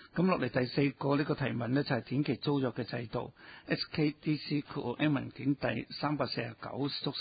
咁落嚟第四個呢個提問呢，就係短期租約嘅制度 ，SKDC 括號 M 文件第349縮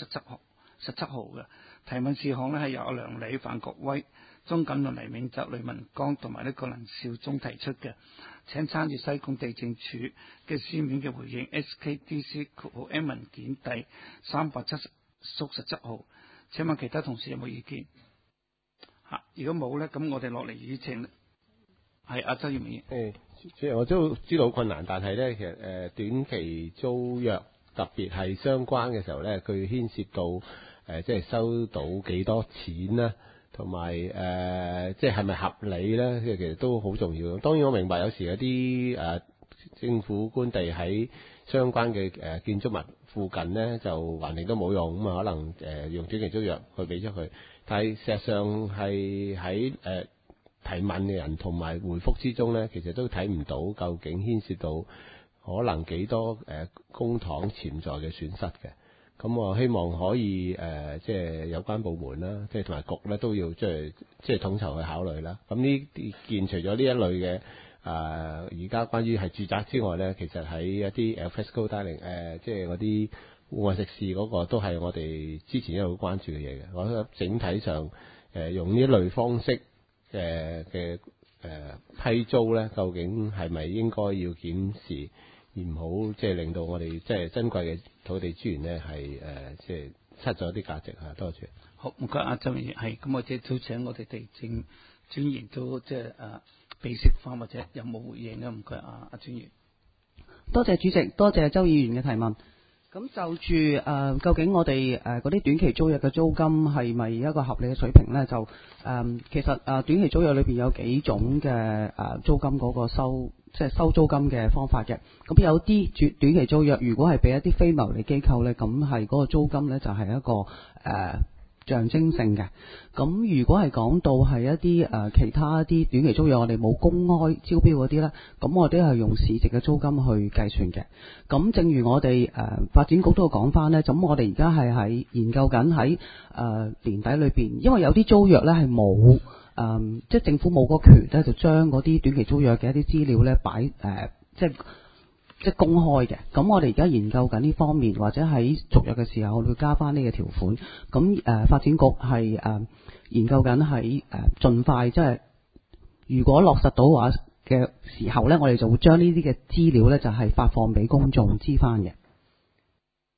17號嘅提問事項呢，係由梁理、范國威、鍾錦麟、黎明澤、雷文剛同埋呢個林少忠提出嘅，請參閱西貢地政處嘅書面嘅回應 ，SKDC 括號 M 文件第370縮17號。請問其他同事有冇意見？如果冇呢，咁我哋落嚟議程係阿周耀明。 主席，我都知道好困難，但係呢，其實短期租約特別係相關嘅時候呢，佢牽涉到即係收到幾多錢啦，同埋即係咪合理呢？其實都好重要。當然我明白有時有啲政府官地喺相關嘅建築物附近呢，就橫掂都冇用，咁啊可能用短期租約去俾咗佢。但係事實上係喺提問嘅人同埋回覆之中呢，其實都睇唔到究竟牽涉到可能幾多公帑潛在嘅損失嘅。咁我希望可以即係有關部門啦，即係同埋局咧都要即係統籌去考慮啦。咁呢件除咗呢一類嘅而家關於係住宅之外咧，其實喺一啲fresco dining 即係嗰啲戶外食肆嗰個都係我哋之前一路關注嘅嘢嘅。我覺得整體上用呢一類方式嘅批租咧，究竟係咪應該要檢視？而唔好即係令到我哋即係珍貴嘅土地資源咧係即係失咗啲價值嚇。多謝。 好，唔該阿周議員，係咁，我哋都請我哋地政專員都即係備悉翻，或者有冇回應咧？唔該阿專員。 多謝主席，多謝周議員嘅提問。咁就住究竟我哋嗰啲短期租約嘅租金係咪一個合理嘅水平咧？就其實短期租約裏邊有幾種嘅租金嗰個即係收租金嘅方法嘅。咁有啲短期租約，如果係俾一啲非牟利機構咧，咁係嗰個租金咧就係一個象徵性嘅。咁如果係講到係一啲其他啲短期租約，我哋冇公開招標嗰啲咧，咁我哋係用市值嘅租金去計算嘅。咁正如我哋發展局都講翻咧，咁我哋而家係喺研究緊喺年底裏邊，因為有啲租約咧係冇即係政府冇個權咧，就將嗰啲短期租約嘅一啲資料咧擺即係公開嘅。咁我哋而家研究緊呢方面，或者喺續約嘅時候會加翻呢個條款。咁發展局係研究緊喺盡快，即係如果落實到話嘅時候咧，我哋就會將呢啲嘅資料咧就係發放俾公眾知翻嘅。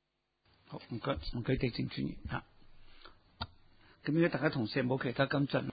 好，唔該地政專員嚇。咁如果大家同事冇其他跟進。